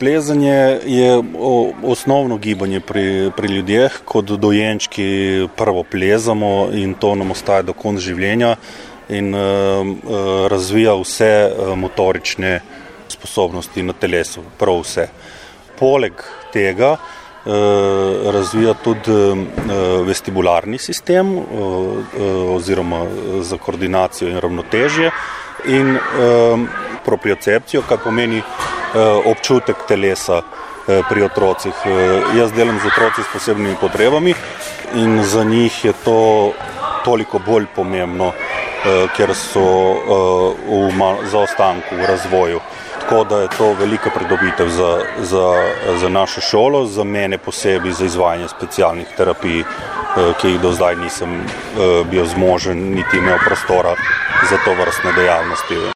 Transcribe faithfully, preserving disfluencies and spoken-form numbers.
Plezanje je osnovno gibanje pri, pri ljudeh, kot dojenčki prvo plezamo in to nam ostaja do konca življenja in uh, razvija vse motorične sposobnosti na telesu, prav vse. Poleg tega uh, razvija tudi uh, vestibularni sistem uh, uh, oziroma za koordinacijo in ravnotežje in uh, propriocepcijo, kar pomeni občutek telesa pri otrocih. Jaz delam z otroci s posebnimi potrebami in za njih je to toliko bolj pomembno, ker so v zaostanku v razvoju. Tako da je to velika pridobitev za, za, za našo šolo, za mene posebej za izvajanje specialnih terapij, ki jih do zdaj nisem bil zmožen, niti imel prostora za to vrstne dejavnosti.